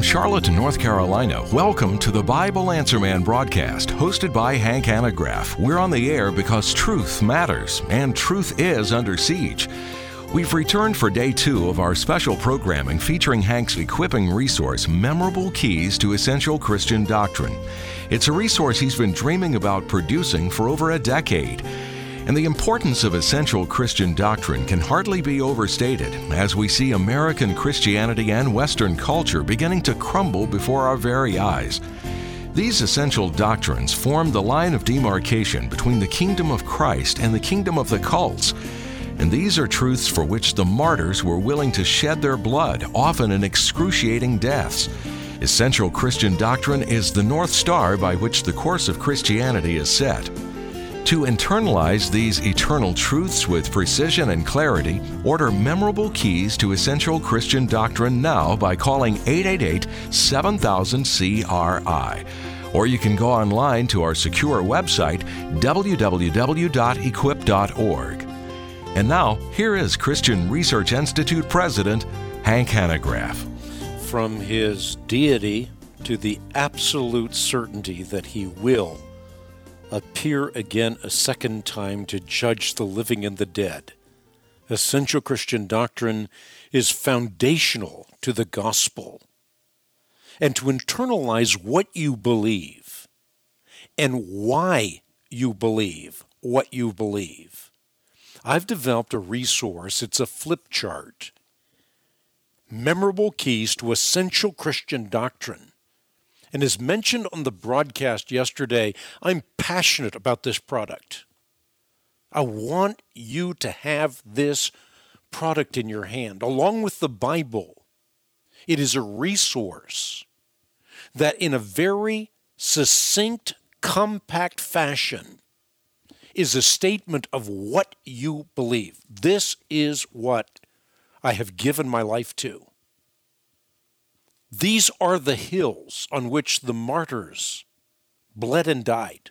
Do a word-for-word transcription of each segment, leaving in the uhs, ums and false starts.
Charlotte, North Carolina, welcome to the Bible Answer Man broadcast, hosted by Hank Hanegraaff. We're on the air because truth matters, and truth is under siege. We've returned for day two of our special programming featuring Hank's equipping resource, Memorable Keys to Essential Christian Doctrine. It's a resource he's been dreaming about producing for over a decade. And the importance of essential Christian doctrine can hardly be overstated as we see American Christianity and Western culture beginning to crumble before our very eyes. These essential doctrines form the line of demarcation between the kingdom of Christ and the kingdom of the cults. And these are truths for which the martyrs were willing to shed their blood, often in excruciating deaths. Essential Christian doctrine is the North Star by which the course of Christianity is set. To internalize these eternal truths with precision and clarity, order Memorable Keys to Essential Christian Doctrine now by calling eight eight eight, seven thousand, C R I. Or you can go online to our secure website, w w w dot equip dot org. And now, here is Christian Research Institute President Hank Hanegraaff. From his deity to the absolute certainty that he will appear again a second time to judge the living and the dead. Essential Christian doctrine is foundational to the gospel. And to internalize what you believe and why you believe what you believe, I've developed a resource. It's a flip chart. Memorable Keys to Essential Christian Doctrine. And as mentioned on the broadcast yesterday, I'm passionate about this product. I want you to have this product in your hand, along with the Bible. It is a resource that in a very succinct, compact fashion is a statement of what you believe. This is what I have given my life to. These are the hills on which the martyrs bled and died.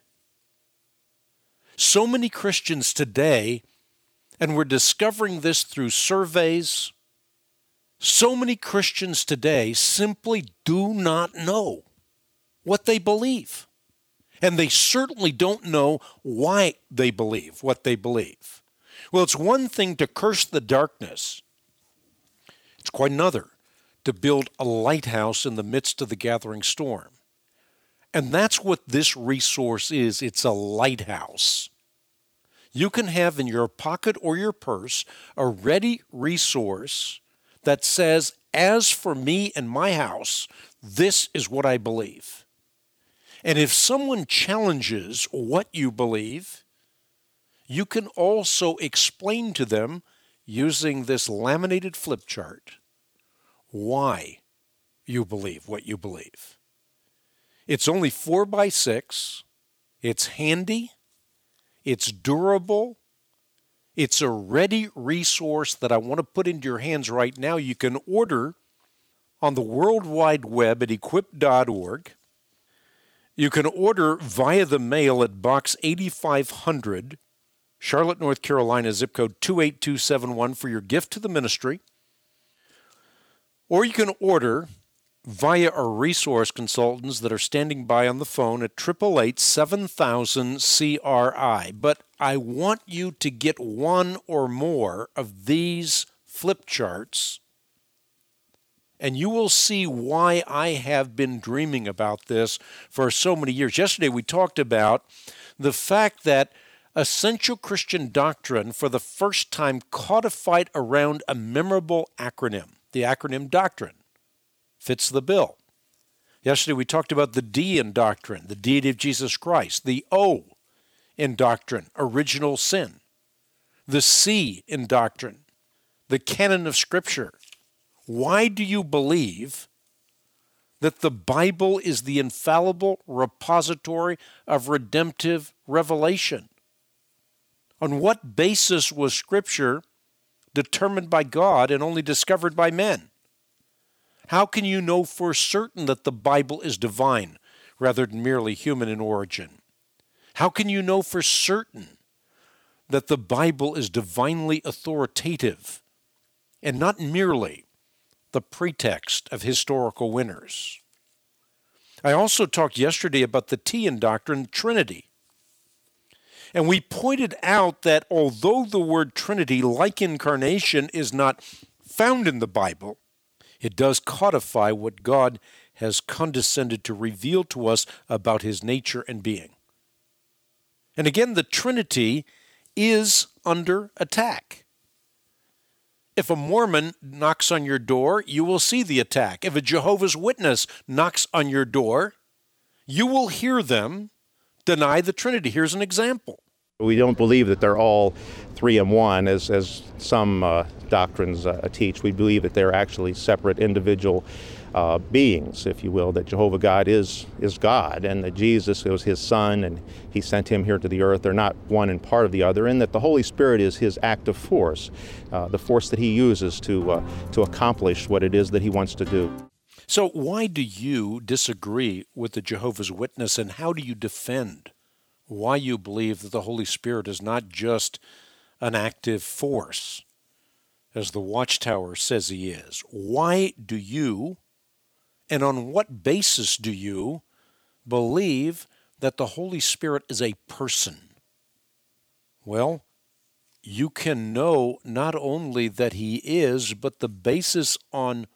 So many Christians today, and we're discovering this through surveys, so many Christians today simply do not know what they believe. And they certainly don't know why they believe what they believe. Well, it's one thing to curse the darkness. It's quite another to build a lighthouse in the midst of the gathering storm. And that's what this resource is. It's a lighthouse. You can have in your pocket or your purse a ready resource that says, as for me and my house, this is what I believe. And if someone challenges what you believe, you can also explain to them, using this laminated flip chart, why you believe what you believe. It's only four by six. It's handy. It's durable. It's a ready resource that I want to put into your hands right now. You can order on the World Wide Web at equip dot org. You can order via the mail at Box eighty-five hundred, Charlotte, North Carolina, zip code two eight two seven one for your gift to the ministry. Or you can order via our resource consultants that are standing by on the phone at eight eight eight, seven thousand, C R I. But I want you to get one or more of these flip charts, and you will see why I have been dreaming about this for so many years. Yesterday we talked about the fact that essential Christian doctrine for the first time codified around a memorable acronym. The acronym doctrine fits the bill. Yesterday we talked about the D in doctrine, the deity of Jesus Christ. The O in doctrine, original sin. The C in doctrine, the canon of Scripture. Why do you believe that the Bible is the infallible repository of redemptive revelation? On what basis was Scripture determined by God and only discovered by men? How can you know for certain that the Bible is divine rather than merely human in origin? How can you know for certain that the Bible is divinely authoritative and not merely the pretext of historical winners. I also talked yesterday about the T-an doctrine, Trinity. And we pointed out that although the word Trinity, like incarnation, is not found in the Bible, it does codify what God has condescended to reveal to us about his nature and being. And again, the Trinity is under attack. If a Mormon knocks on your door, you will see the attack. If a Jehovah's Witness knocks on your door, you will hear them deny the Trinity. Here's an example. We don't believe that they're all three in one, as, as some uh, doctrines uh, teach. We believe that they're actually separate individual uh, beings, if you will, that Jehovah God is is God, and that Jesus was his son, and he sent him here to the earth. They're not one and part of the other, and that the Holy Spirit is his active force, uh, the force that he uses to uh, to accomplish what it is that he wants to do. So why do you disagree with the Jehovah's Witness, and how do you defend why you believe that the Holy Spirit is not just an active force, as the Watchtower says he is? Why do you, and on what basis do you, believe that the Holy Spirit is a person? Well, you can know not only that he is, but the basis on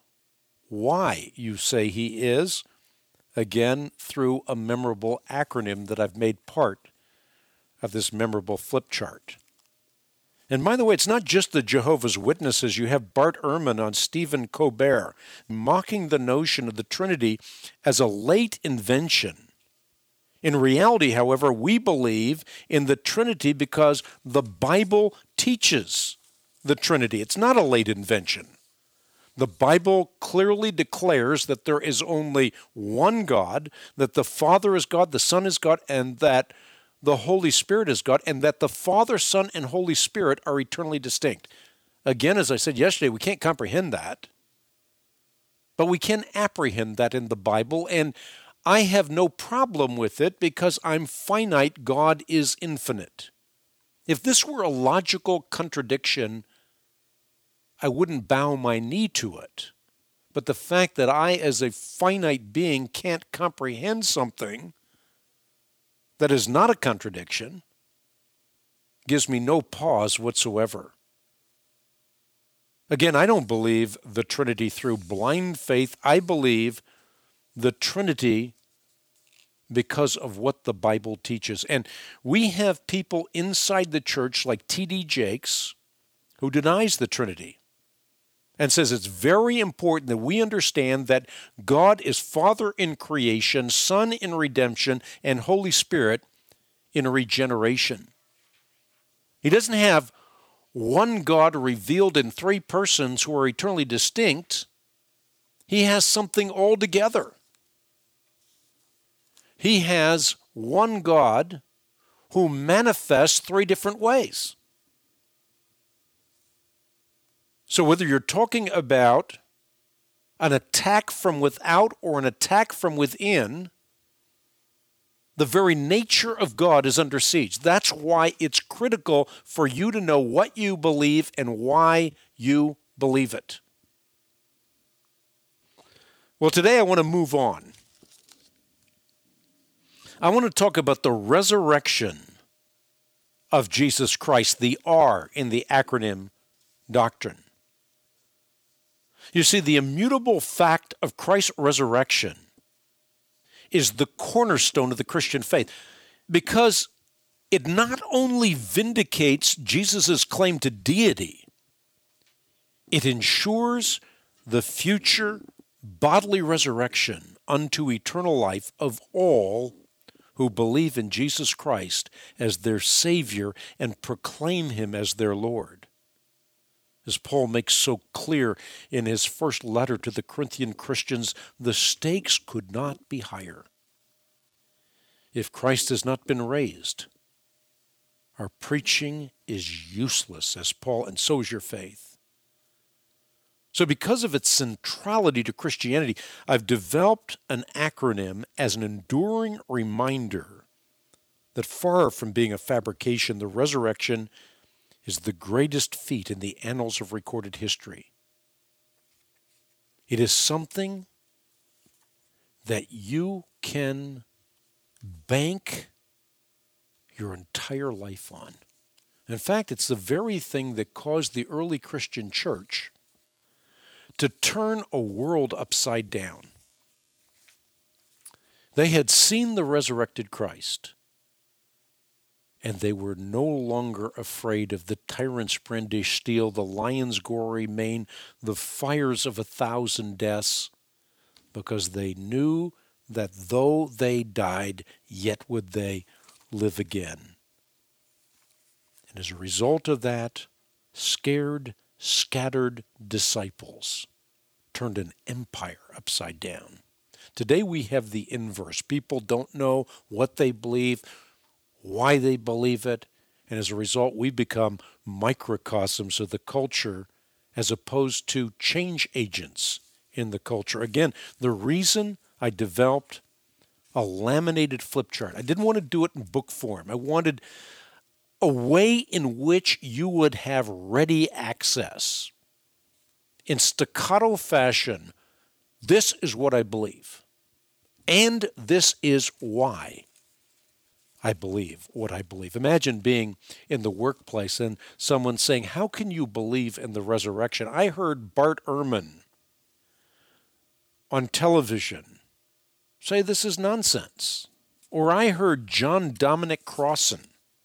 why you say he is, again, through a memorable acronym that I've made part of this memorable flip chart. And by the way, it's not just the Jehovah's Witnesses. You have Bart Ehrman on Stephen Colbert mocking the notion of the Trinity as a late invention. In reality, however, we believe in the Trinity because the Bible teaches the Trinity. It's not a late invention. The Bible clearly declares that there is only one God, that the Father is God, the Son is God, and that the Holy Spirit is God, and that the Father, Son, and Holy Spirit are eternally distinct. Again, as I said yesterday, we can't comprehend that, but we can apprehend that in the Bible, and I have no problem with it because I'm finite, God is infinite. If this were a logical contradiction, I wouldn't bow my knee to it. But the fact that I, as a finite being, can't comprehend something that is not a contradiction gives me no pause whatsoever. Again, I don't believe the Trinity through blind faith. I believe the Trinity because of what the Bible teaches. And we have people inside the church like T D Jakes who denies the Trinity and says it's very important that we understand that God is Father in creation, Son in redemption, and Holy Spirit in regeneration. He doesn't have one God revealed in three persons who are eternally distinct. He has something altogether. He has one God who manifests three different ways. So whether you're talking about an attack from without or an attack from within, the very nature of God is under siege. That's why it's critical for you to know what you believe and why you believe it. Well, today I want to move on. I want to talk about the resurrection of Jesus Christ, the R in the acronym doctrine. You see, the immutable fact of Christ's resurrection is the cornerstone of the Christian faith because it not only vindicates Jesus' claim to deity, it ensures the future bodily resurrection unto eternal life of all who believe in Jesus Christ as their Savior and proclaim him as their Lord. As Paul makes so clear in his first letter to the Corinthian Christians, the stakes could not be higher. If Christ has not been raised, our preaching is useless, as Paul, and so is your faith. So because of its centrality to Christianity, I've developed an acronym as an enduring reminder that far from being a fabrication, the resurrection is the greatest feat in the annals of recorded history. It is something that you can bank your entire life on. In fact, it's the very thing that caused the early Christian church to turn a world upside down. They had seen the resurrected Christ, and they were no longer afraid of the tyrant's brandished steel, the lion's gory mane, the fires of a thousand deaths, because they knew that though they died, yet would they live again. And as a result of that, scared, scattered disciples turned an empire upside down. Today we have the inverse. People don't know what they believe, why they believe it, and as a result we become microcosms of the culture as opposed to change agents in the culture. Again, the reason I developed a laminated flip chart, I didn't want to do it in book form. I wanted a way in which you would have ready access. In staccato fashion, this is what I believe, and this is why I believe what I believe. Imagine being in the workplace and someone saying, how can you believe in the resurrection? I heard Bart Ehrman on television say this is nonsense. Or I heard John Dominic Crossan,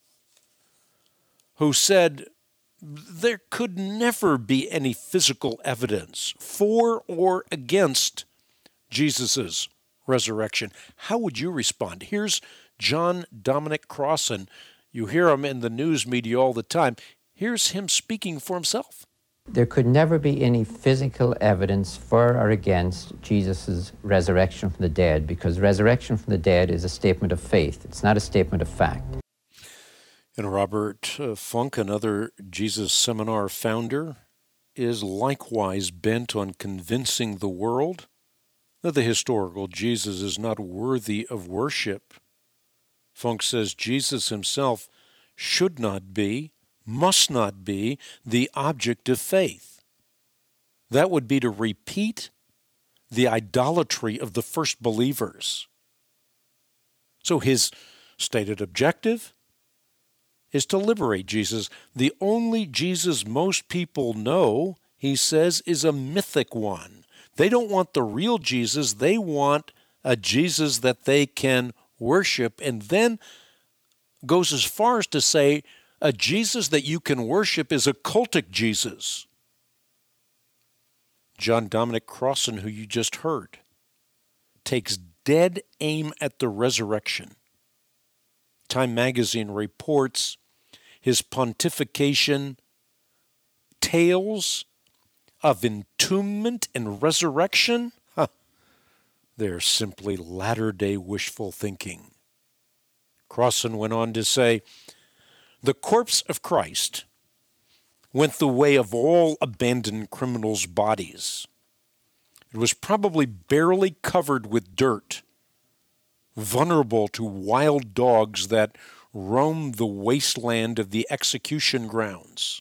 who said there could never be any physical evidence for or against Jesus' resurrection. How would you respond? Here's John Dominic Crossan. You hear him in the news media all the time. Here's him speaking for himself. There could never be any physical evidence for or against Jesus' resurrection from the dead, because resurrection from the dead is a statement of faith. It's not a statement of fact. And Robert uh, Funk, another Jesus Seminar founder, is likewise bent on convincing the world that the historical Jesus is not worthy of worship. Funk says Jesus himself should not be, must not be, the object of faith. That would be to repeat the idolatry of the first believers. So his stated objective is to liberate Jesus. The only Jesus most people know, he says, is a mythic one. They don't want the real Jesus. They want a Jesus that they can worship, and then goes as far as to say a Jesus that you can worship is a cultic Jesus. John Dominic Crossan, who you just heard, takes dead aim at the resurrection. Time magazine reports his pontification tales of entombment and resurrection. Huh. They're simply latter-day wishful thinking. Crossan went on to say, the corpse of Christ went the way of all abandoned criminals' bodies. It was probably barely covered with dirt, vulnerable to wild dogs that roamed the wasteland of the execution grounds.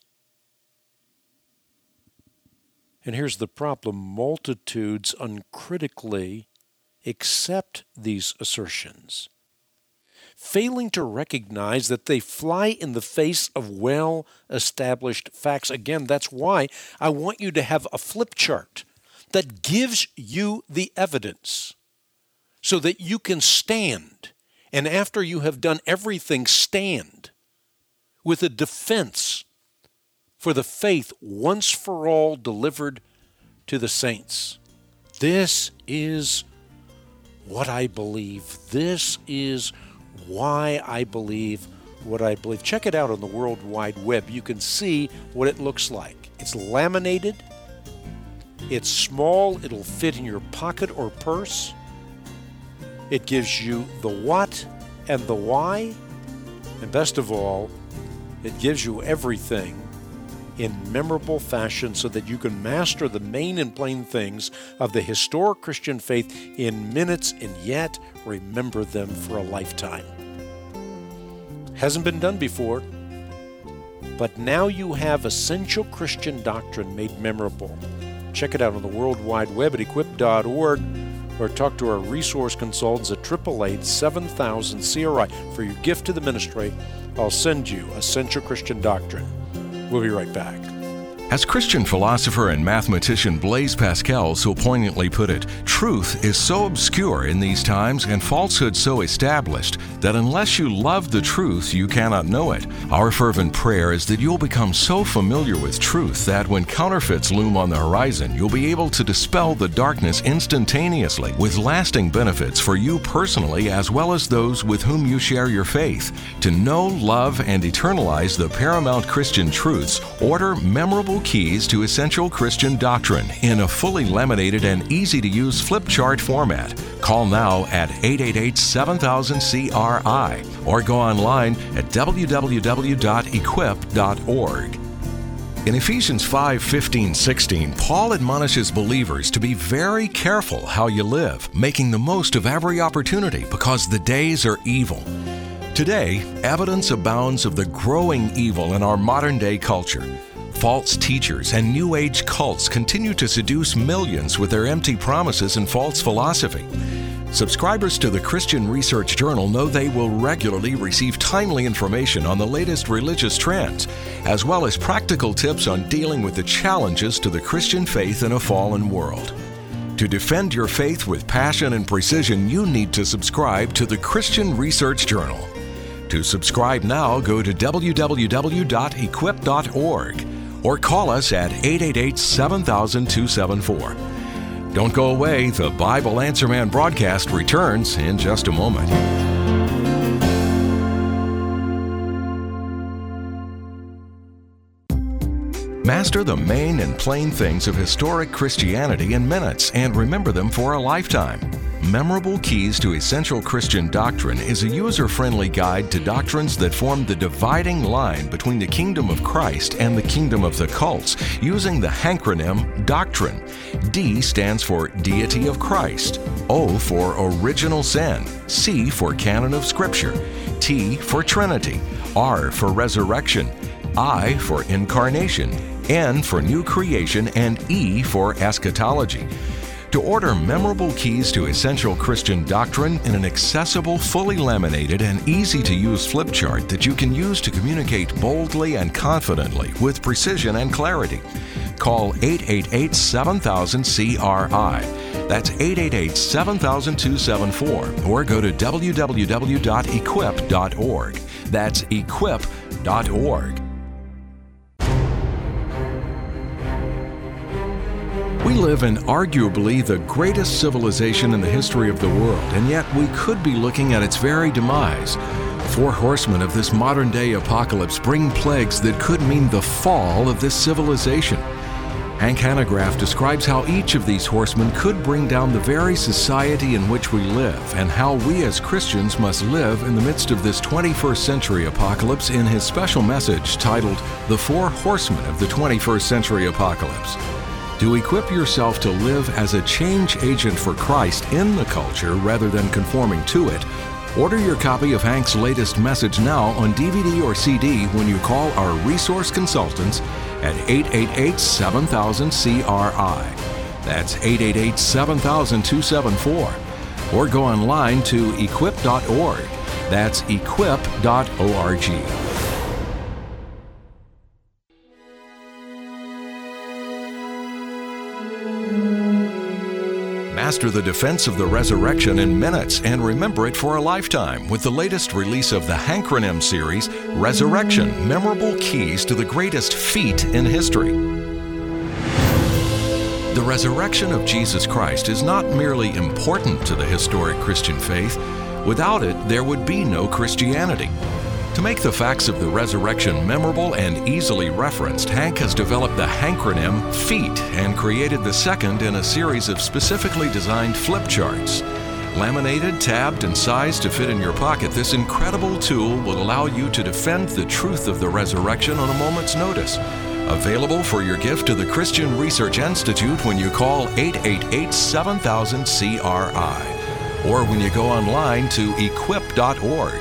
And here's the problem. Multitudes uncritically accept these assertions, failing to recognize that they fly in the face of well-established facts. Again, that's why I want you to have a flip chart that gives you the evidence so that you can stand, and after you have done everything, stand with a defense for the faith once for all delivered to the saints. This is what I believe. This is why I believe what I believe. Check it out on the World Wide Web. You can see what it looks like. It's laminated. It's small. It'll fit in your pocket or purse. It gives you the what and the why. And best of all, it gives you everything in memorable fashion so that you can master the main and plain things of the historic Christian faith in minutes and yet remember them for a lifetime. Hasn't been done before, but now you have essential Christian doctrine made memorable. Check it out on the World Wide Web at equip dot org, or talk to our resource consultants at eight eight eight, seven thousand, C R I. For your gift to the ministry, I'll send you Essential Christian Doctrine. We'll be right back. As Christian philosopher and mathematician Blaise Pascal so poignantly put it, truth is so obscure in these times and falsehood so established that unless you love the truth, you cannot know it. Our fervent prayer is that you'll become so familiar with truth that when counterfeits loom on the horizon, you'll be able to dispel the darkness instantaneously with lasting benefits for you personally as well as those with whom you share your faith. To know, love, and eternalize the paramount Christian truths, order Memorable Keys to Essential Christian Doctrine in a fully laminated and easy-to-use flip chart format. Call now at eight eight eight, seven thousand, C R I or go online at w w w dot equip dot org. In Ephesians five, fifteen, sixteen, Paul admonishes believers to be very careful how you live, making the most of every opportunity because the days are evil. Today, evidence abounds of the growing evil in our modern-day culture. False teachers and New Age cults continue to seduce millions with their empty promises and false philosophy. Subscribers to the Christian Research Journal know they will regularly receive timely information on the latest religious trends, as well as practical tips on dealing with the challenges to the Christian faith in a fallen world. To defend your faith with passion and precision, you need to subscribe to the Christian Research Journal. To subscribe now, go to w w w dot equip dot org or call us at eight eight eight, seven thousand, two seven four. Don't go away. The Bible Answer Man broadcast returns in just a moment. Master the main and plain things of historic Christianity in minutes and remember them for a lifetime. Memorable Keys to Essential Christian Doctrine is a user-friendly guide to doctrines that form the dividing line between the kingdom of Christ and the kingdom of the cults, using the hancronym Doctrine. D stands for Deity of Christ, O for Original Sin, C for Canon of Scripture, T for Trinity, R for Resurrection, I for Incarnation, N for New Creation, and E for Eschatology. To order Memorable Keys to Essential Christian Doctrine in an accessible, fully laminated, and easy-to-use flip chart that you can use to communicate boldly and confidently with precision and clarity, call eight eight eight, seven thousand, C R I. That's eight eight eight, seven thousand, two seven four, or go to w w w dot equip dot org. That's equip dot org. We live in arguably the greatest civilization in the history of the world, and yet we could be looking at its very demise. Four horsemen of this modern-day apocalypse bring plagues that could mean the fall of this civilization. Hank Hanegraaff describes how each of these horsemen could bring down the very society in which we live, and how we as Christians must live in the midst of this twenty-first century apocalypse in his special message titled, The Four Horsemen of the twenty-first Century Apocalypse. To equip yourself to live as a change agent for Christ in the culture rather than conforming to it, order your copy of Hank's latest message now on D V D or C D when you call our resource consultants at eight eight eight, seven thousand, C R I. That's eight eight eight, seven thousand, two seven four. Or go online to equip dot org. That's equip dot org. Master the defense of the resurrection in minutes and remember it for a lifetime with the latest release of the Hankronym series, Resurrection, Memorable Keys to the Greatest Feat in History. The resurrection of Jesus Christ is not merely important to the historic Christian faith. Without it, there would be no Christianity. To make the facts of the resurrection memorable and easily referenced, Hank has developed the Hankronym Feat and created the second in a series of specifically designed flip charts. Laminated, tabbed, and sized to fit in your pocket, this incredible tool will allow you to defend the truth of the resurrection on a moment's notice. Available for your gift to the Christian Research Institute when you call eight eight eight, seven thousand, C R I or when you go online to equip dot org.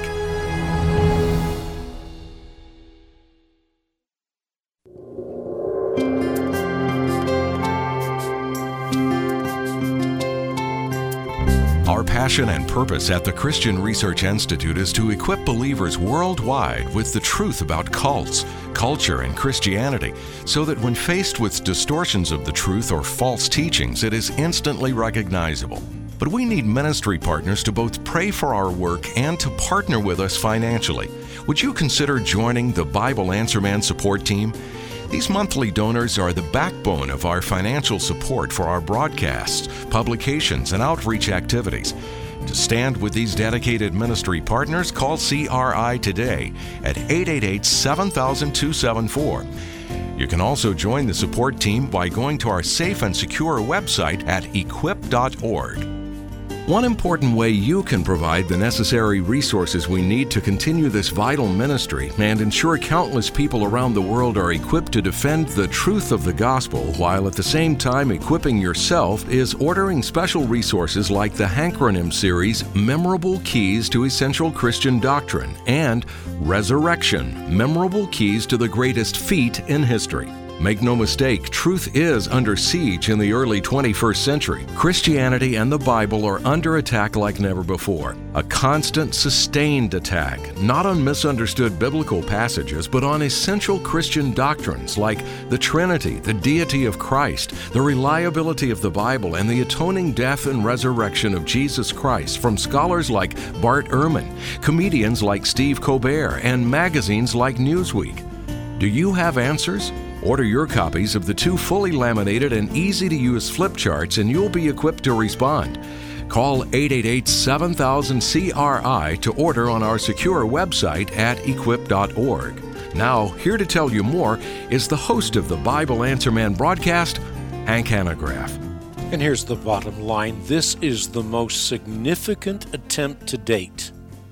passion and purpose at the Christian Research Institute is to equip believers worldwide with the truth about cults, culture, and Christianity, so that when faced with distortions of the truth or false teachings, it is instantly recognizable. But we need ministry partners to both pray for our work and to partner with us financially. Would you consider joining the Bible Answer Man support team? These monthly donors are the backbone of our financial support for our broadcasts, publications, and outreach activities. To stand with these dedicated ministry partners, call C R I today at eight eight eight, seven thousand, two seven four. You can also join the support team by going to our safe and secure website at equip dot org. One important way you can provide the necessary resources we need to continue this vital ministry and ensure countless people around the world are equipped to defend the truth of the gospel while at the same time equipping yourself is ordering special resources like the Hankronym series Memorable Keys to Essential Christian Doctrine and Resurrection, Memorable Keys to the Greatest Feat in History. Make no mistake, truth is under siege in the early twenty-first century. Christianity and the Bible are under attack like never before. A constant, sustained attack, not on misunderstood biblical passages, but on essential Christian doctrines like the Trinity, the deity of Christ, the reliability of the Bible, and the atoning death and resurrection of Jesus Christ from scholars like Bart Ehrman, comedians like Steve Colbert, and magazines like Newsweek. Do you have answers? Order your copies of the two fully laminated and easy-to-use flip charts and you'll be equipped to respond. Call eight eight eight, seven thousand, C R I to order on our secure website at equip dot org. Now, here to tell you more is the host of the Bible Answer Man broadcast, Hank Hanegraaff. And here's the bottom line. This is the most significant attempt to date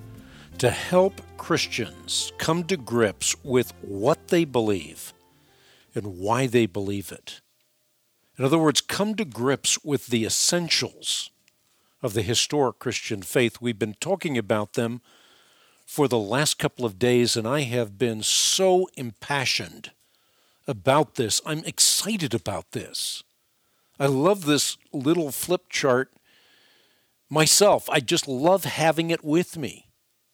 to help Christians come to grips with what they believe and why they believe it. In other words, come to grips with the essentials of the historic Christian faith. We've been talking about them for the last couple of days, and I have been so impassioned about this. I'm excited about this. I love this little flip chart myself. I just love having it with me.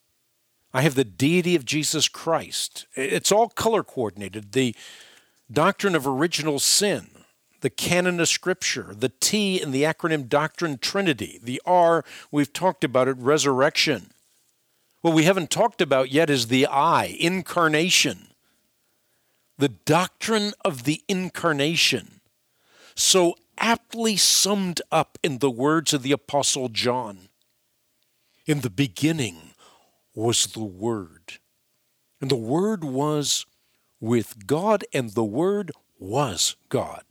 I have the deity of Jesus Christ. It's all color coordinated. The doctrine of original sin, the canon of Scripture, the T in the acronym Doctrine Trinity, the R, we've talked about it, resurrection. What we haven't talked about yet is the I, incarnation, the doctrine of the incarnation, so aptly summed up in the words of the Apostle John. In the beginning was the Word, and the Word was with God, and the Word was God.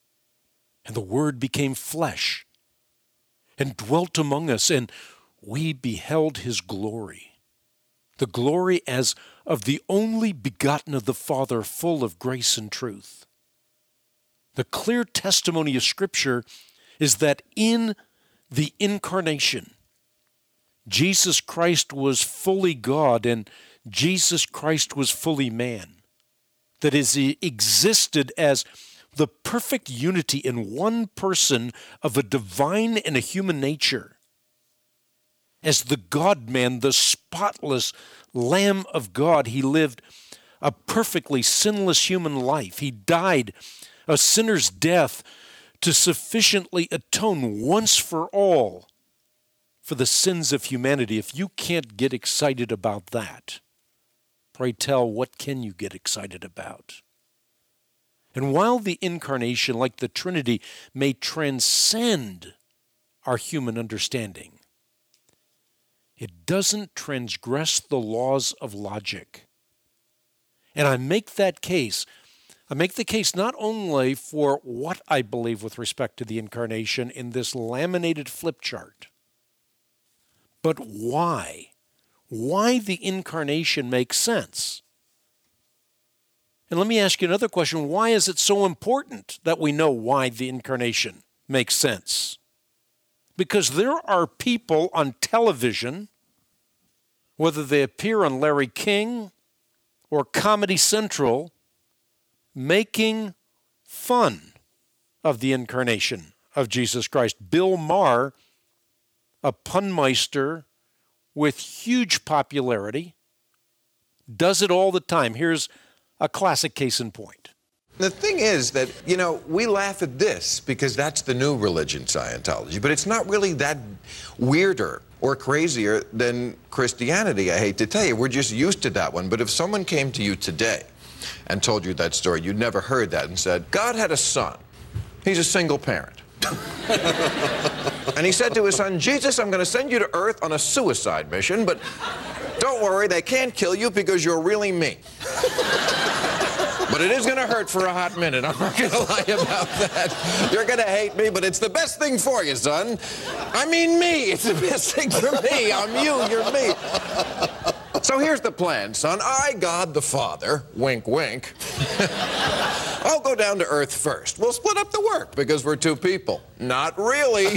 And the Word became flesh and dwelt among us, and we beheld His glory, the glory as of the only begotten of the Father, full of grace and truth. The clear testimony of Scripture is that in the incarnation, Jesus Christ was fully God and Jesus Christ was fully man. That is, He existed as the perfect unity in one person of a divine and a human nature. As the God-man, the spotless Lamb of God, He lived a perfectly sinless human life. He died a sinner's death to sufficiently atone once for all for the sins of humanity. If you can't get excited about that, pray tell, what can you get excited about? And while the incarnation, like the Trinity, may transcend our human understanding, it doesn't transgress the laws of logic. And I make that case, I make the case not only for what I believe with respect to the incarnation in this laminated flip chart, but why. Why the incarnation makes sense. And let me ask you another question. Why is it so important that we know why the incarnation makes sense? Because there are people on television, whether they appear on Larry King or Comedy Central, making fun of the incarnation of Jesus Christ. Bill Maher a punmeister with huge popularity, does it all the time. Here's a classic case in point. The thing is that, you know, we laugh at this because that's the new religion, Scientology, but it's not really that weirder or crazier than Christianity, I hate to tell you. We're just used to that one. But if someone came to you today and told you that story, you'd never heard that, and said, God had a son. He's a single parent. And he said to his son, Jesus, I'm going to send you to Earth on a suicide mission, but don't worry, they can't kill you because you're really me. But it is going to hurt for a hot minute. I'm not going to lie about that. You're going to hate me, but it's the best thing for you, son. I mean me. It's the best thing for me. I'm you. You're me. So here's the plan, son. I, God the Father, wink, wink, I'll go down to Earth first. We'll split up the work because we're two people. Not really.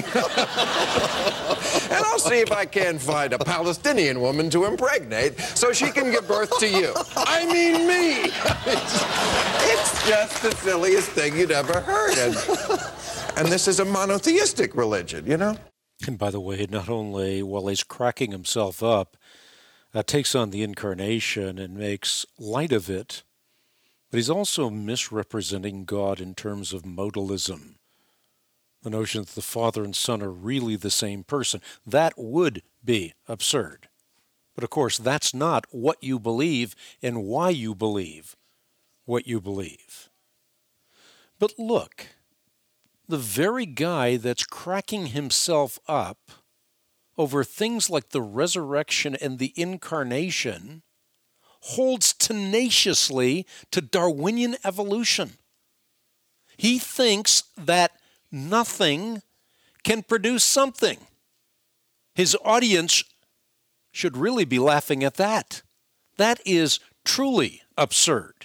And I'll see if I can find a Palestinian woman to impregnate so she can give birth to you. I mean me. It's, it's just the silliest thing you'd ever heard. And, and this is a monotheistic religion, you know? And by the way, not only while he's cracking himself up, uh, takes on the incarnation and makes light of it, but he's also misrepresenting God in terms of modalism. The notion that the Father and Son are really the same person. That would be absurd. But of course, that's not what you believe and why you believe what you believe. But look, the very guy that's cracking himself up over things like the resurrection and the incarnation holds tenaciously to Darwinian evolution. He thinks that nothing can produce something. His audience should really be laughing at that. That is truly absurd.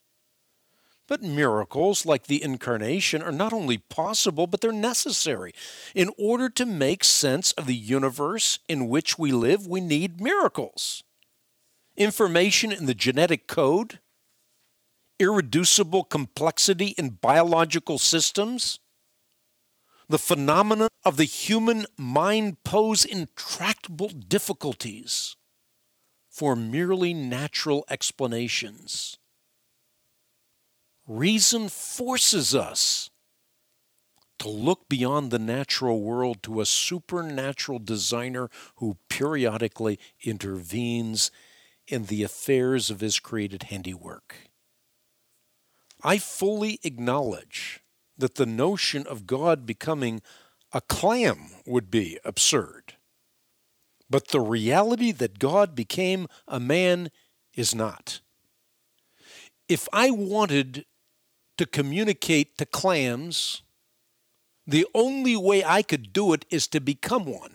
But miracles like the incarnation are not only possible, but they're necessary. In order to make sense of the universe in which we live, we need miracles. Information in the genetic code, irreducible complexity in biological systems, the phenomena of the human mind pose intractable difficulties for merely natural explanations. Reason forces us to look beyond the natural world to a supernatural designer who periodically intervenes in the affairs of his created handiwork. I fully acknowledge that the notion of God becoming a clam would be absurd. But the reality that God became a man is not. If I wanted to communicate to clams, the only way I could do it is to become one.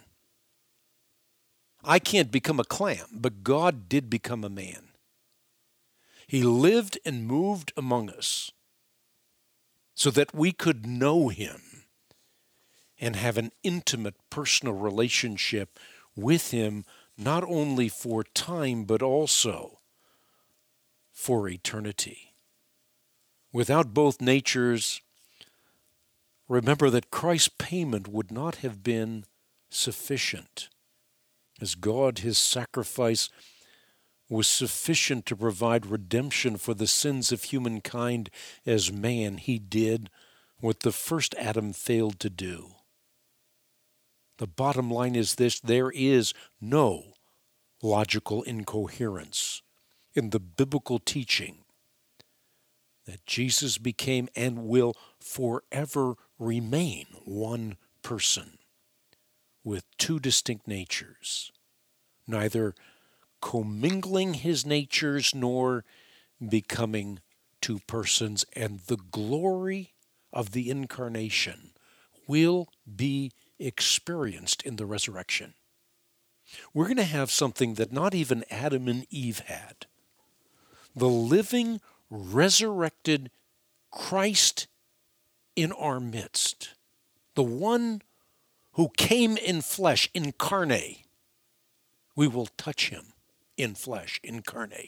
I can't become a clam, but God did become a man. He lived and moved among us so that we could know him and have an intimate personal relationship with him, not only for time, but also for eternity. Without both natures, remember that Christ's payment would not have been sufficient. As God, his sacrifice was sufficient to provide redemption for the sins of humankind. As man, he did what the first Adam failed to do. The bottom line is this: there is no logical incoherence in the biblical teaching that Jesus became and will forever remain one person with two distinct natures, neither commingling his natures nor becoming two persons. And the glory of the incarnation will be experienced in the resurrection. We're going to have something that not even Adam and Eve had. The living, resurrected Christ in our midst. The one who came in flesh, incarnate. We will touch him in flesh, incarnate.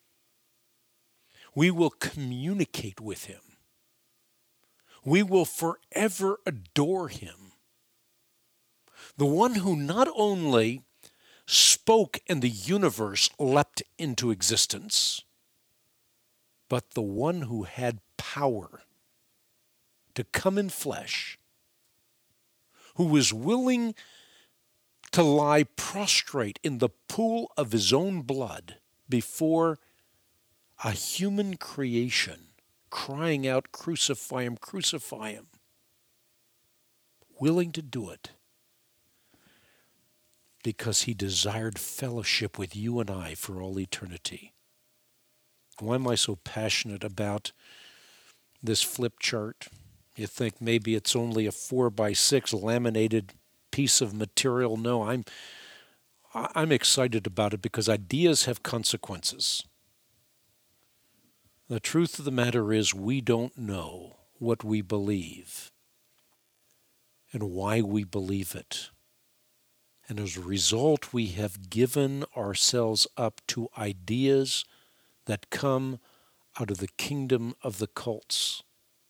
We will communicate with him. We will forever adore him. The one who not only spoke and the universe leapt into existence, but the one who had power to come in flesh, who was willing to lie prostrate in the pool of his own blood before a human creation, crying out, "Crucify him, crucify him," willing to do it because he desired fellowship with you and I for all eternity. Why am I so passionate about this flip chart? You think maybe it's only a four by six laminated piece of material. No, I'm I'm excited about it because ideas have consequences. The truth of the matter is we don't know what we believe and why we believe it. And as a result, we have given ourselves up to ideas that come out of the kingdom of the cults,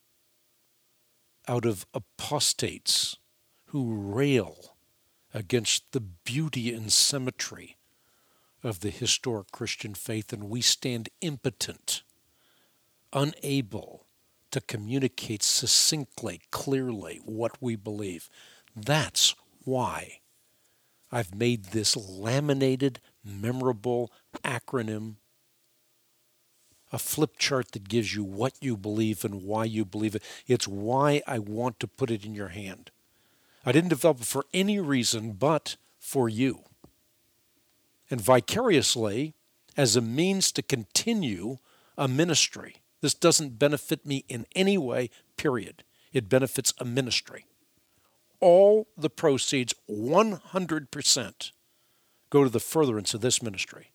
out of apostates who rail against the beauty and symmetry of the historic Christian faith, and we stand impotent, unable to communicate succinctly, clearly what we believe. That's why I've made this laminated, memorable acronym, a flip chart that gives you what you believe and why you believe it. It's why I want to put it in your hand. I didn't develop it for any reason but for you. And vicariously, as a means to continue a ministry. This doesn't benefit me in any way, period. It benefits a ministry. All the proceeds, one hundred percent, go to the furtherance of this ministry.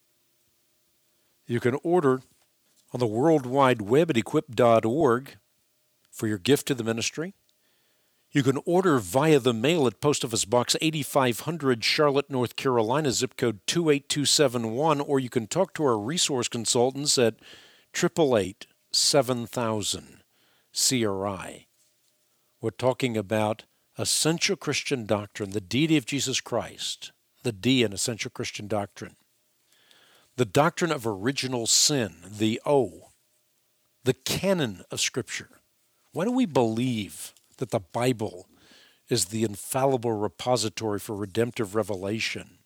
You can order on the World Wide Web at equip dot org for your gift to the ministry. You can order via the mail at Post Office Box eighty-five hundred, Charlotte, North Carolina, zip code two eight two seven one, or you can talk to our resource consultants at eight eight eight, seven thousand, C R I. We're talking about essential Christian doctrine, the deity of Jesus Christ, the D in essential Christian doctrine, the doctrine of original sin, the O, the canon of Scripture. Why do we believe that the Bible is the infallible repository for redemptive revelation?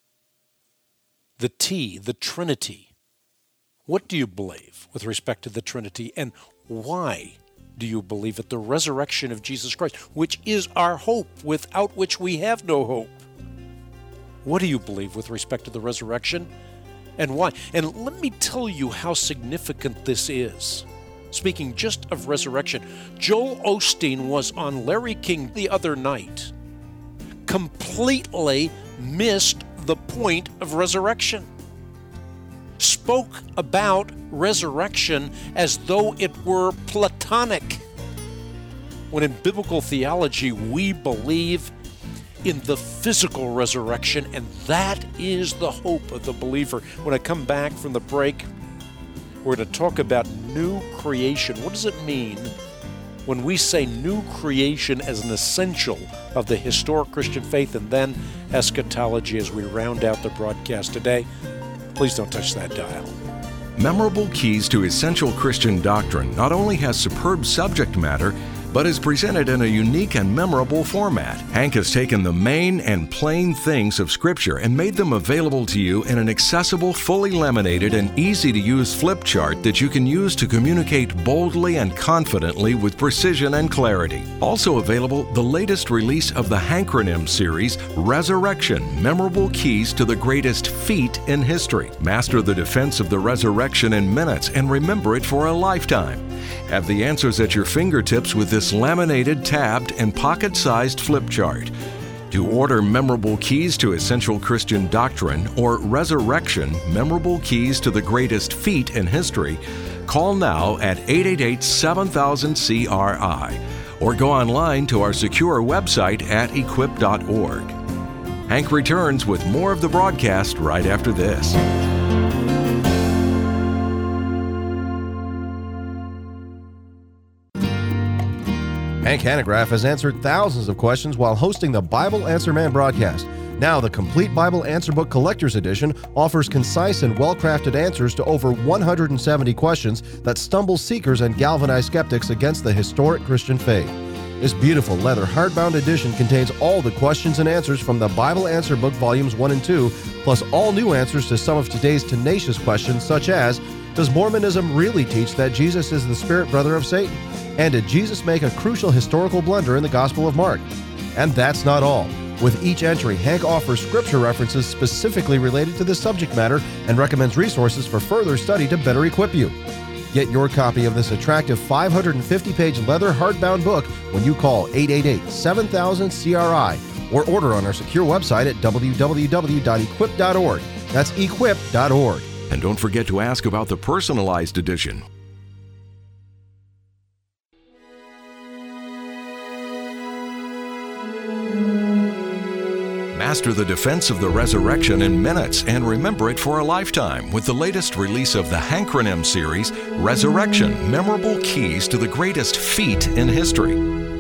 The T, the Trinity. What do you believe with respect to the Trinity, and why do you believe it? The resurrection of Jesus Christ, which is our hope, without which we have no hope. What do you believe with respect to the resurrection, and why? And let me tell you how significant this is. Speaking just of resurrection, Joel Osteen was on Larry King the other night, completely missed the point of resurrection. Spoke about resurrection as though it were Platonic, when in biblical theology we believe in the physical resurrection, and that is the hope of the believer. When I come back from the break, we're going to talk about new creation. What does it mean when we say new creation as an essential of the historic Christian faith, and then eschatology as we round out the broadcast today? Please don't touch that dial. Memorable Keys to Essential Christian Doctrine not only has superb subject matter, but is presented in a unique and memorable format. Hank has taken the main and plain things of Scripture and made them available to you in an accessible, fully laminated, and easy-to-use flip chart that you can use to communicate boldly and confidently with precision and clarity. Also available, the latest release of the Hankronym series, Resurrection, Memorable Keys to the Greatest Feat in History. Master the defense of the resurrection in minutes and remember it for a lifetime. Have the answers at your fingertips with this laminated, tabbed, and pocket-sized flip chart. To order Memorable Keys to Essential Christian Doctrine or Resurrection, Memorable Keys to the Greatest Feat in History, call now at eight eight eight, seven thousand, C R I or go online to our secure website at equip dot org. Hank returns with more of the broadcast right after this. Hank Hanegraaff has answered thousands of questions while hosting the Bible Answer Man broadcast. Now, the Complete Bible Answer Book Collector's Edition offers concise and well-crafted answers to over one hundred seventy questions that stumble seekers and galvanize skeptics against the historic Christian faith. This beautiful leather hardbound edition contains all the questions and answers from the Bible Answer Book Volumes one and two, plus all new answers to some of today's tenacious questions such as, does Mormonism really teach that Jesus is the spirit brother of Satan? And did Jesus make a crucial historical blunder in the Gospel of Mark? And that's not all. With each entry, Hank offers scripture references specifically related to this subject matter and recommends resources for further study to better equip you. Get your copy of this attractive five hundred fifty page leather hardbound book when you call eight eight eight, seven thousand, C R I or order on our secure website at w w w dot equip dot org. That's equip dot org. And don't forget to ask about the personalized edition. Master the defense of the resurrection in minutes and remember it for a lifetime with the latest release of the Hankronym series, Resurrection, Memorable Keys to the Greatest Feat in History.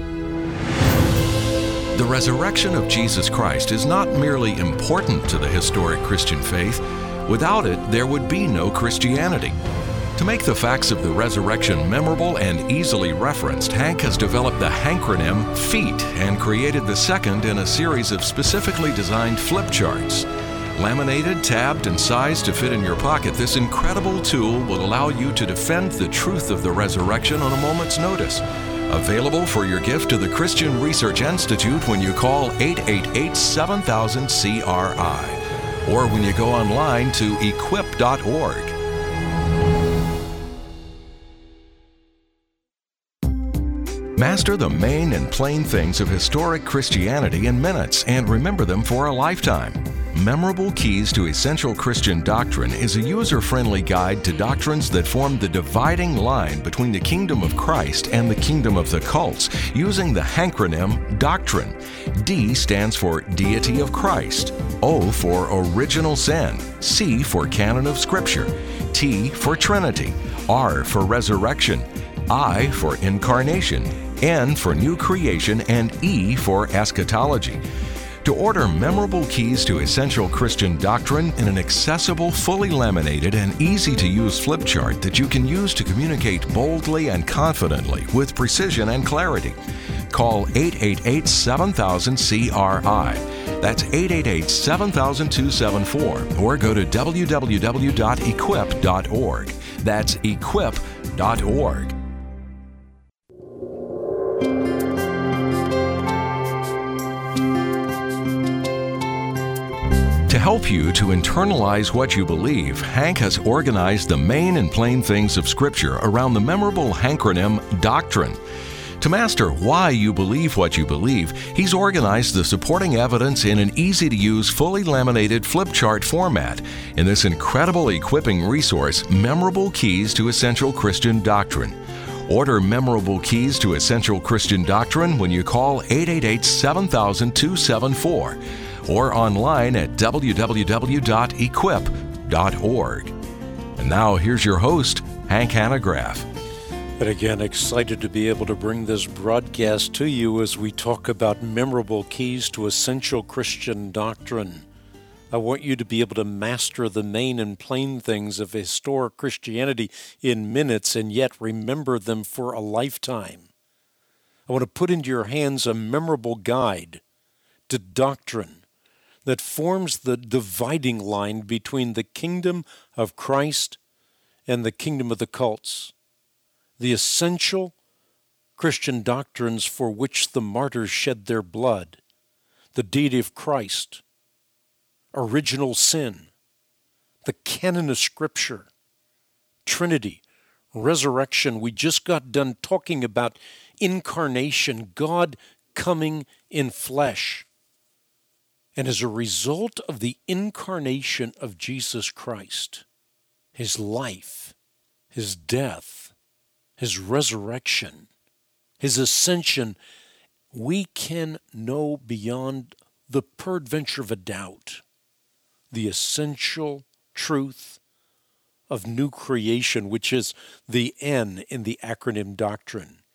The resurrection of Jesus Christ is not merely important to the historic Christian faith. Without it, there would be no Christianity. To make the facts of the resurrection memorable and easily referenced, Hank has developed the Hankronym Feat and created the second in a series of specifically designed flip charts. Laminated, tabbed, and sized to fit in your pocket, this incredible tool will allow you to defend the truth of the resurrection on a moment's notice. Available for your gift to the Christian Research Institute when you call eight eight eight, seven thousand, C R I or when you go online to equip dot org. Master the main and plain things of historic Christianity in minutes and remember them for a lifetime. Memorable Keys to Essential Christian Doctrine is a user-friendly guide to doctrines that form the dividing line between the kingdom of Christ and the kingdom of the cults, using the Hankronym Doctrine. D stands for Deity of Christ, O for Original Sin, C for Canon of Scripture, T for Trinity, R for Resurrection, I for Incarnation, N for New Creation, and E for Eschatology. To order Memorable Keys to Essential Christian Doctrine in an accessible, fully laminated, and easy-to-use flip chart that you can use to communicate boldly and confidently with precision and clarity, call eight eight eight, seven thousand, C R I. That's eight eight eight, seven thousand, two seven four, or go to w w w dot equip dot org. That's equip dot org. To help you to internalize what you believe, Hank has organized the main and plain things of Scripture around the memorable Hankronym Doctrine. To master why you believe what you believe, he's organized the supporting evidence in an easy-to-use, fully laminated flip chart format in this incredible equipping resource, Memorable Keys to Essential Christian Doctrine. Order Memorable Keys to Essential Christian Doctrine when you call eight eight eight, seven thousand, two seven four. Or online at w w w dot equip dot org. And now here's your host, Hank Hanegraaff. And again, excited to be able to bring this broadcast to you as we talk about memorable keys to essential Christian doctrine. I want you to be able to master the main and plain things of historic Christianity in minutes and yet remember them for a lifetime. I want to put into your hands a memorable guide to doctrine that forms the dividing line between the kingdom of Christ and the kingdom of the cults, the essential Christian doctrines for which the martyrs shed their blood, the deity of Christ, original sin, the canon of Scripture, Trinity, resurrection. We just got done talking about incarnation, God coming in flesh. And as a result of the incarnation of Jesus Christ, his life, his death, his resurrection, his ascension, we can know beyond the peradventure of a doubt the essential truth of new creation, which is the N in the acronym doctrine.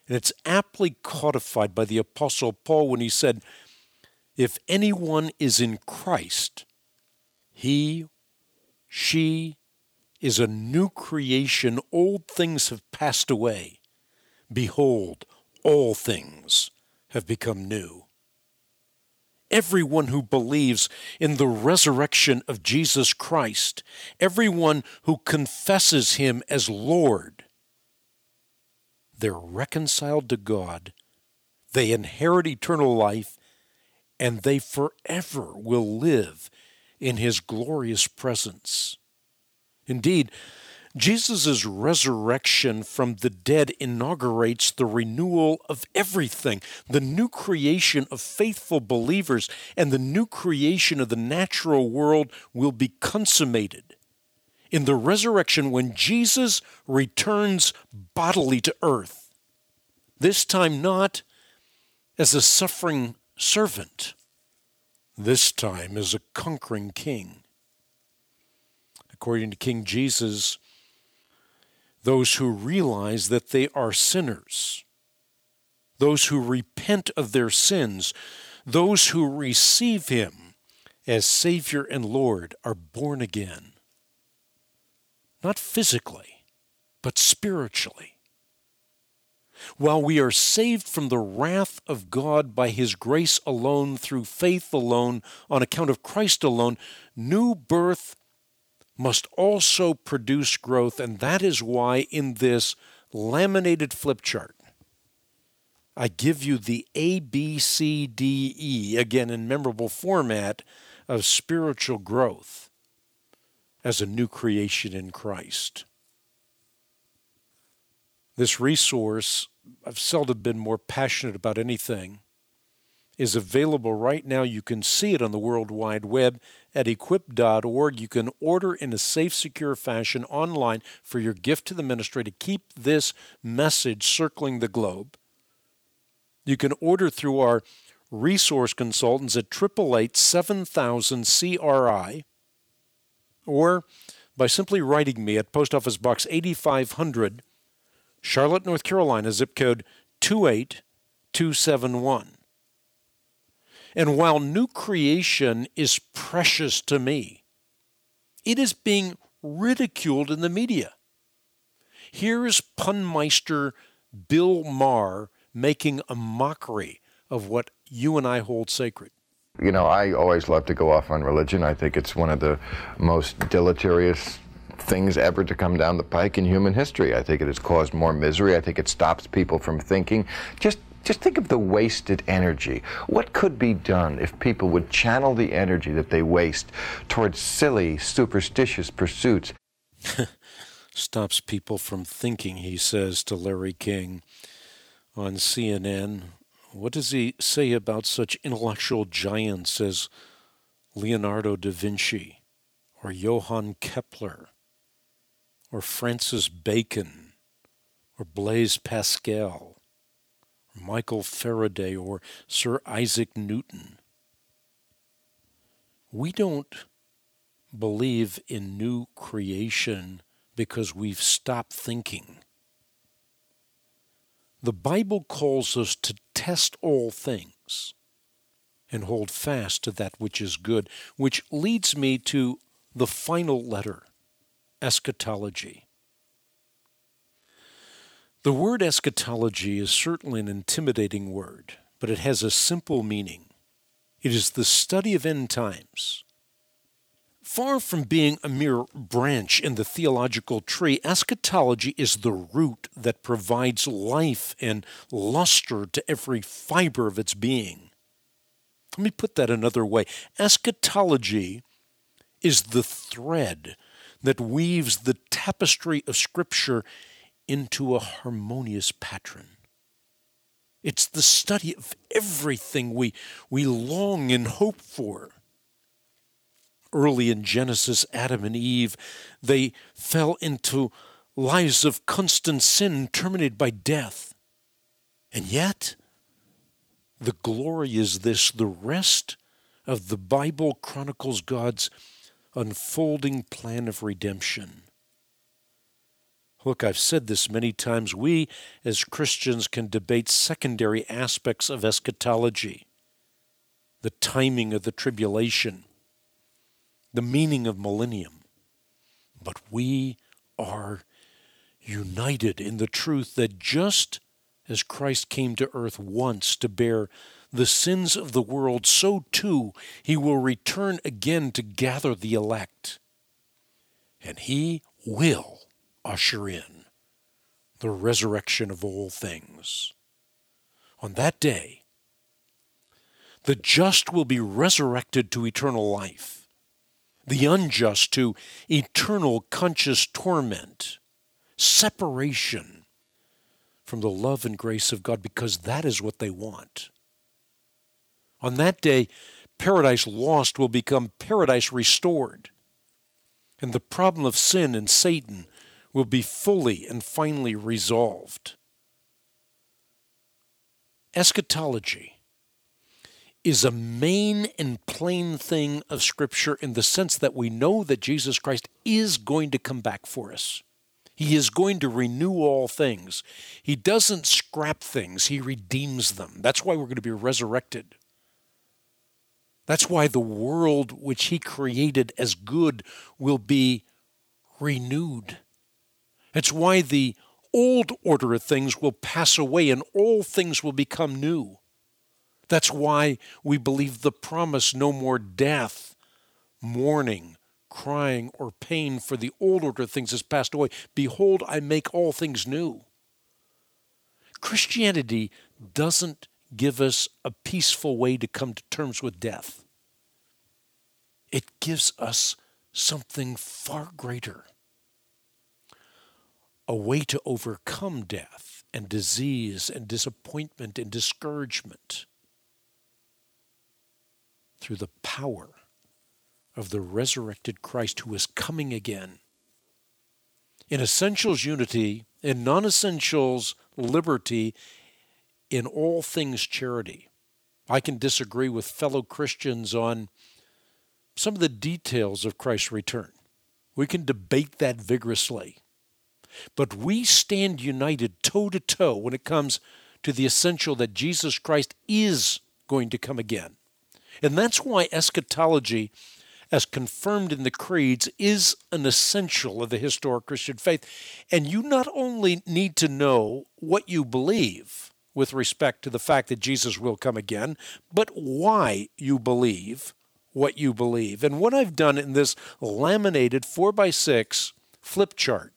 And it's aptly codified by the Apostle Paul when he said, if anyone is in Christ, he, she is a new creation. Old things have passed away. Behold, all things have become new. Everyone who believes in the resurrection of Jesus Christ, everyone who confesses him as Lord, they're reconciled to God, they inherit eternal life, and they forever will live in his glorious presence. Indeed, Jesus' resurrection from the dead inaugurates the renewal of everything, the new creation of faithful believers, and the new creation of the natural world will be consummated in the resurrection when Jesus returns bodily to earth, this time not as a suffering servant, this time as a conquering king. According to King Jesus, those who realize that they are sinners, those who repent of their sins, those who receive him as Savior and Lord are born again. Not physically, but spiritually. While we are saved from the wrath of God by his grace alone, through faith alone, on account of Christ alone, new birth must also produce growth, and that is why in this laminated flip chart, I give you the A, B, C, D, E, again in memorable format, of spiritual growth as a new creation in Christ. This resource, I've seldom been more passionate about anything, is available right now. You can see it on the World Wide Web at equip dot org. You can order in a safe, secure fashion online for your gift to the ministry to keep this message circling the globe. You can order through our resource consultants at eight eight eight, seven thousand C R I, or by simply writing me at Post Office Box eighty-five hundred, Charlotte, North Carolina, zip code two eight two seven one. And while new creation is precious to me, it is being ridiculed in the media. Here is Punmeister Bill Maher making a mockery of what you and I hold sacred. You know, I always love to go off on religion. I think it's one of the most deleterious things ever to come down the pike in human history. I think it has caused more misery. I think it stops people from thinking. Just Just think of the wasted energy. What could be done if people would channel the energy that they waste towards silly, superstitious pursuits? Stops people from thinking, he says to Larry King on C N N. What does he say about such intellectual giants as Leonardo da Vinci or Johann Kepler or Francis Bacon or Blaise Pascal, Michael Faraday, or Sir Isaac Newton? We don't believe in new creation because we've stopped thinking. The Bible calls us to test all things and hold fast to that which is good, which leads me to the final letter, eschatology. The word eschatology is certainly an intimidating word, but it has a simple meaning. It is the study of end times. Far from being a mere branch in the theological tree, eschatology is the root that provides life and luster to every fiber of its being. Let me put that another way. Eschatology is the thread that weaves the tapestry of Scripture into a harmonious pattern. It's the study of everything we, we long and hope for. Early in Genesis, Adam and Eve, they fell into lives of constant sin terminated by death. And yet, the glory is this: the rest of the Bible chronicles God's unfolding plan of redemption. Look, I've said this many times. We as Christians can debate secondary aspects of eschatology, the timing of the tribulation, the meaning of millennium. But we are united in the truth that just as Christ came to earth once to bear the sins of the world, so too he will return again to gather the elect. And he will usher in the resurrection of all things. On that day, the just will be resurrected to eternal life, the unjust to eternal conscious torment, separation from the love and grace of God, because that is what they want. On that day, paradise lost will become paradise restored, and the problem of sin and Satan will be fully and finally resolved. Eschatology is a main and plain thing of Scripture in the sense that we know that Jesus Christ is going to come back for us. He is going to renew all things. He doesn't scrap things, he redeems them. That's why we're going to be resurrected. That's why the world which he created as good will be renewed. It's why the old order of things will pass away and all things will become new. That's why we believe the promise, no more death, mourning, crying, or pain, for the old order of things has passed away. Behold, I make all things new. Christianity doesn't give us a peaceful way to come to terms with death. It gives us something far greater. A way to overcome death and disease and disappointment and discouragement through the power of the resurrected Christ who is coming again. In essentials, unity. In non-essentials, liberty. In all things, charity. I can disagree with fellow Christians on some of the details of Christ's return. We can debate that vigorously. But we stand united toe to toe when it comes to the essential that Jesus Christ is going to come again. And that's why eschatology, as confirmed in the creeds, is an essential of the historic Christian faith. And you not only need to know what you believe with respect to the fact that Jesus will come again, but why you believe what you believe. And what I've done in this laminated four by six flip chart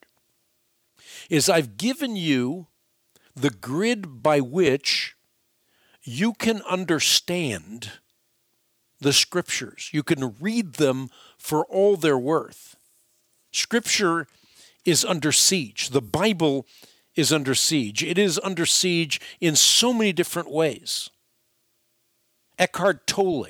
is I've given you the grid by which you can understand the Scriptures. You can read them for all they're worth. Scripture is under siege. The Bible is under siege. It is under siege in so many different ways. Eckhart Tolle,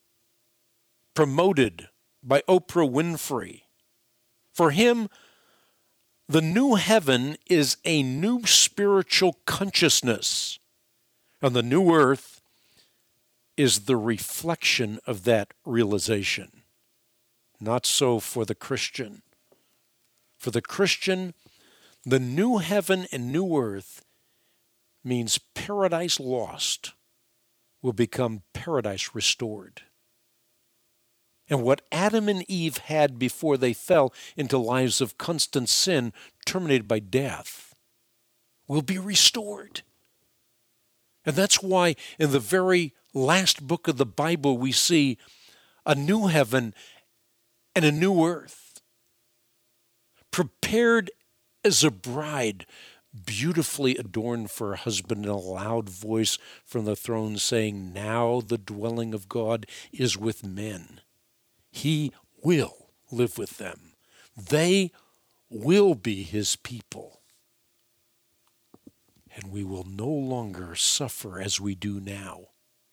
promoted by Oprah Winfrey. For him, the new heaven is a new spiritual consciousness, and the new earth is the reflection of that realization. Not so for the Christian. For the Christian, the new heaven and new earth means paradise lost will become paradise restored. And what Adam and Eve had before they fell into lives of constant sin, terminated by death, will be restored. And that's why in the very last book of the Bible we see a new heaven and a new earth, prepared as a bride, beautifully adorned for a husband, and a loud voice from the throne saying, "Now the dwelling of God is with men. He will live with them. They will be his people. And we will no longer suffer as we do now.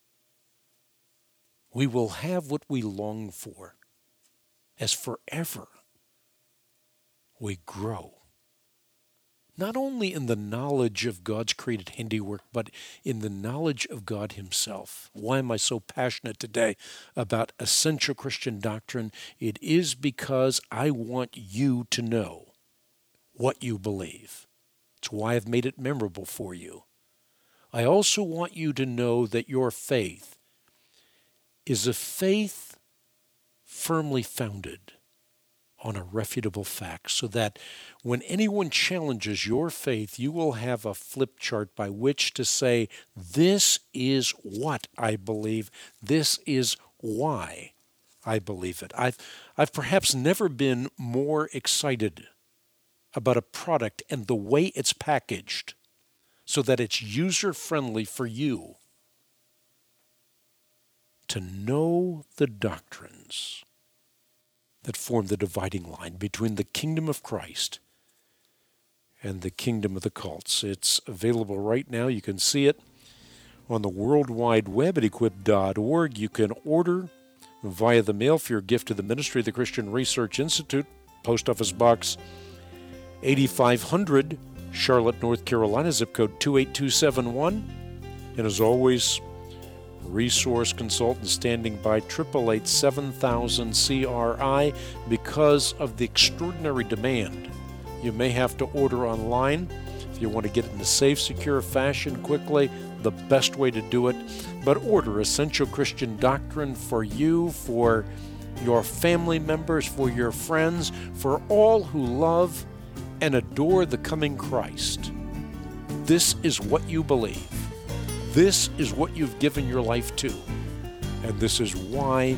We will have what we long for as forever we grow. Not only in the knowledge of God's created handiwork, but in the knowledge of God himself. Why am I so passionate today about essential Christian doctrine? It is because I want you to know what you believe. It's why I've made it memorable for you. I also want you to know that your faith is a faith firmly founded on irrefutable facts, so that when anyone challenges your faith, you will have a flip chart by which to say, this is what I believe, this is why I believe it. I've, I've perhaps never been more excited about a product and the way it's packaged so that it's user-friendly for you to know the doctrines that form the dividing line between the kingdom of Christ and the kingdom of the cults. It's available right now. You can see it on the World Wide Web at equip dot org. You can order via the mail for your gift to the ministry of the Christian Research Institute, Post Office Box eighty-five hundred, Charlotte, North Carolina, zip code two eight two seven one. And as always, resource consultant standing by, eight eight eight, seven thousand C R I. Because of the extraordinary demand, you may have to order online. If you want to get it in a safe, secure fashion quickly, the best way to do it. But order Essential Christian Doctrine for you, for your family members, for your friends, for all who love and adore the coming Christ. This is what you believe. This is what you've given your life to. And this is why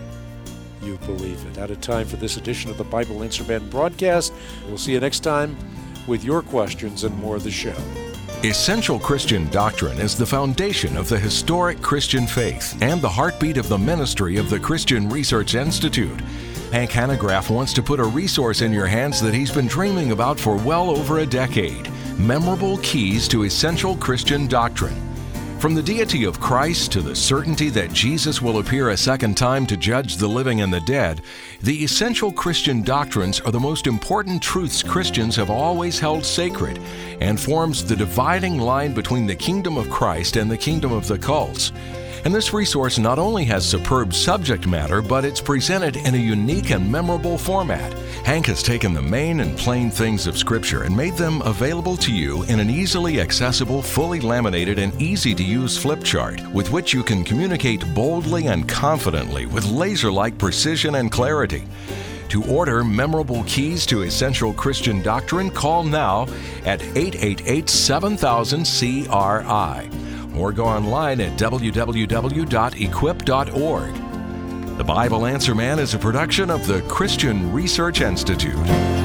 you believe it. Out of time for this edition of the Bible Answer Man broadcast. We'll see you next time with your questions and more of the show. Essential Christian Doctrine is the foundation of the historic Christian faith and the heartbeat of the ministry of the Christian Research Institute. Hank Hanegraaff wants to put a resource in your hands that he's been dreaming about for well over a decade. Memorable Keys to Essential Christian Doctrine. From the deity of Christ to the certainty that Jesus will appear a second time to judge the living and the dead, the essential Christian doctrines are the most important truths Christians have always held sacred and forms the dividing line between the kingdom of Christ and the kingdom of the cults. And this resource not only has superb subject matter, but it's presented in a unique and memorable format. Hank has taken the main and plain things of Scripture and made them available to you in an easily accessible, fully laminated, and easy-to-use flip chart with which you can communicate boldly and confidently with laser-like precision and clarity. To order Memorable Keys to Essential Christian Doctrine, call now at eight eight eight, seven thousand C R I. Or go online at w w w dot equip dot org. The Bible Answer Man is a production of the Christian Research Institute.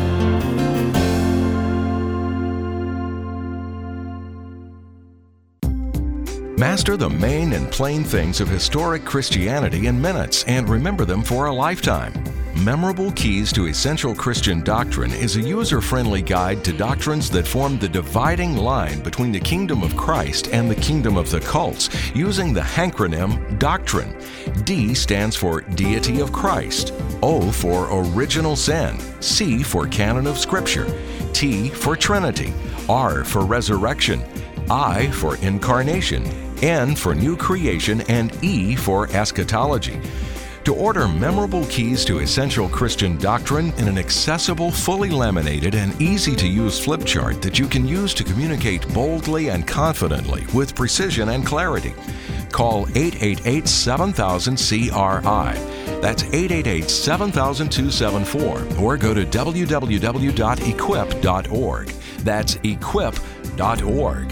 Master the main and plain things of historic Christianity in minutes and remember them for a lifetime. Memorable Keys to Essential Christian Doctrine is a user-friendly guide to doctrines that form the dividing line between the kingdom of Christ and the kingdom of the cults, using the hankronym Doctrine. D stands for Deity of Christ, O for Original Sin, C for Canon of Scripture, T for Trinity, R for Resurrection, I for Incarnation, N for New Creation, and E for Eschatology. To order Memorable Keys to Essential Christian Doctrine in an accessible, fully laminated, and easy-to-use flip chart that you can use to communicate boldly and confidently with precision and clarity, call eight eight eight, seven thousand C R I. That's eight eight eight, seven thousand, two seven four, or go to w w w dot equip dot org. That's equip dot org.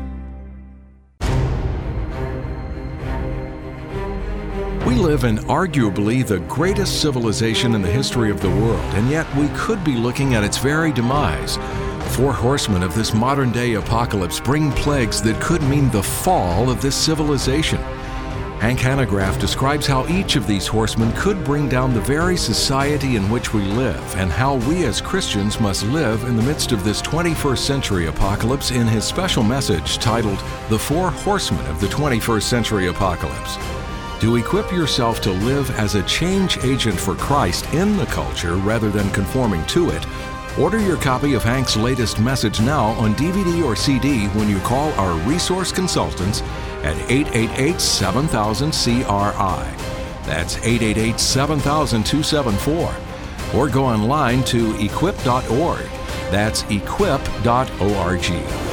We live in arguably the greatest civilization in the history of the world, and yet we could be looking at its very demise. Four horsemen of this modern-day apocalypse bring plagues that could mean the fall of this civilization. Hank Hanegraaff describes how each of these horsemen could bring down the very society in which we live, and how we as Christians must live in the midst of this twenty-first century apocalypse in his special message titled, The Four Horsemen of the twenty-first Century Apocalypse. To equip yourself to live as a change agent for Christ in the culture rather than conforming to it, order your copy of Hank's latest message now on D V D or C D when you call our resource consultants at eight eight eight, seven thousand C R I. That's eight eight eight, seven thousand, two seven four. Or go online to equip dot org. That's equip dot org.